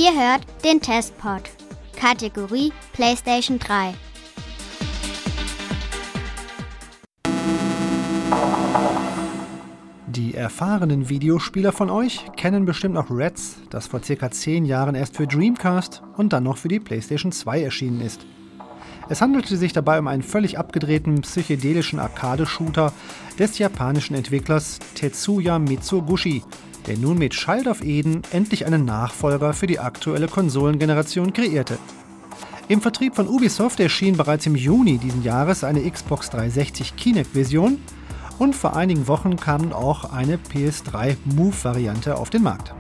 Ihr hört den Testpod. Kategorie PlayStation 3. Die erfahrenen Videospieler von euch kennen bestimmt noch Reds, das vor ca. 10 Jahren erst für Dreamcast und dann noch für die PlayStation 2 erschienen ist. Es handelte sich dabei um einen völlig abgedrehten psychedelischen Arcade-Shooter des japanischen Entwicklers Tetsuya Mitsuguchi, der nun mit Child of Eden endlich einen Nachfolger für die aktuelle Konsolengeneration kreierte. Im Vertrieb von Ubisoft erschien bereits im Juni diesen Jahres eine Xbox 360 Kinect-Version und vor einigen Wochen kam auch eine PS3 Move-Variante auf den Markt.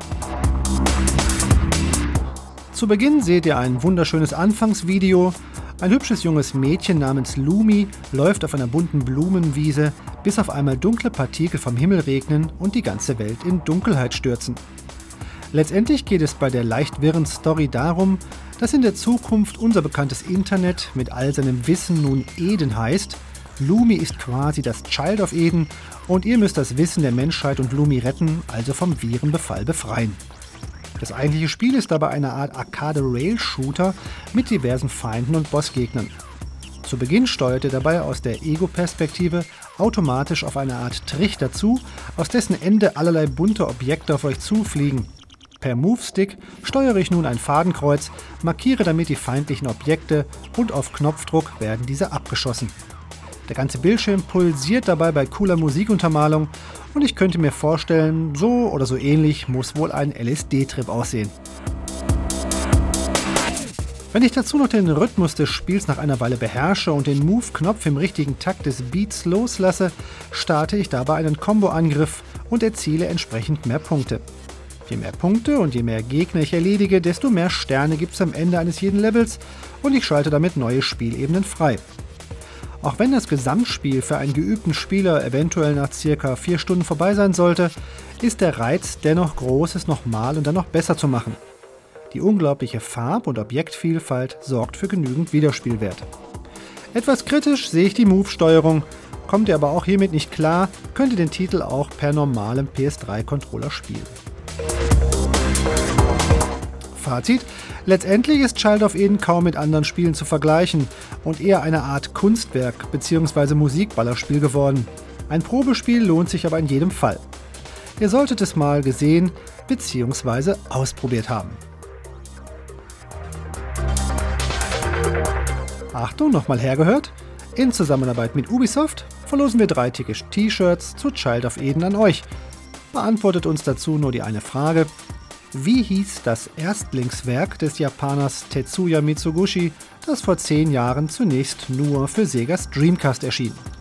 Zu Beginn seht ihr ein wunderschönes Anfangsvideo. Ein hübsches junges Mädchen namens Lumi läuft auf einer bunten Blumenwiese, bis auf einmal dunkle Partikel vom Himmel regnen und die ganze Welt in Dunkelheit stürzen. Letztendlich geht es bei der leicht wirren Story darum, dass in der Zukunft unser bekanntes Internet mit all seinem Wissen nun Eden heißt. Lumi ist quasi das Child of Eden und ihr müsst das Wissen der Menschheit und Lumi retten, also vom Virenbefall befreien. Das eigentliche Spiel ist dabei eine Art Arcade-Rail-Shooter mit diversen Feinden und Bossgegnern. Zu Beginn steuert ihr dabei aus der Ego-Perspektive automatisch auf eine Art Trichter zu, aus dessen Ende allerlei bunte Objekte auf euch zufliegen. Per Move-Stick steuere ich nun ein Fadenkreuz, markiere damit die feindlichen Objekte und auf Knopfdruck werden diese abgeschossen. Der ganze Bildschirm pulsiert dabei bei cooler Musikuntermalung und ich könnte mir vorstellen, so oder so ähnlich muss wohl ein LSD-Trip aussehen. Wenn ich dazu noch den Rhythmus des Spiels nach einer Weile beherrsche und den Move-Knopf im richtigen Takt des Beats loslasse, starte ich dabei einen Combo-Angriff und erziele entsprechend mehr Punkte. Je mehr Punkte und je mehr Gegner ich erledige, desto mehr Sterne gibt es am Ende eines jeden Levels und ich schalte damit neue Spielebenen frei. Auch wenn das Gesamtspiel für einen geübten Spieler eventuell nach ca. 4 Stunden vorbei sein sollte, ist der Reiz dennoch groß, es nochmal und dann noch besser zu machen. Die unglaubliche Farb- und Objektvielfalt sorgt für genügend Wiederspielwert. Etwas kritisch sehe ich die Move-Steuerung. Kommt ihr aber auch hiermit nicht klar, könnt ihr den Titel auch per normalem PS3-Controller spielen. Fazit: Letztendlich ist Child of Eden kaum mit anderen Spielen zu vergleichen und eher eine Art Kunstwerk bzw. Musikballerspiel geworden. Ein Probespiel lohnt sich aber in jedem Fall. Ihr solltet es mal gesehen bzw. ausprobiert haben. Achtung, nochmal hergehört. In Zusammenarbeit mit Ubisoft verlosen wir 3 T-Shirts zu Child of Eden an euch. Beantwortet uns dazu nur die eine Frage: Wie hieß das Erstlingswerk des Japaners Tetsuya Mitsuguchi, das vor 10 Jahren zunächst nur für Segas Dreamcast erschien?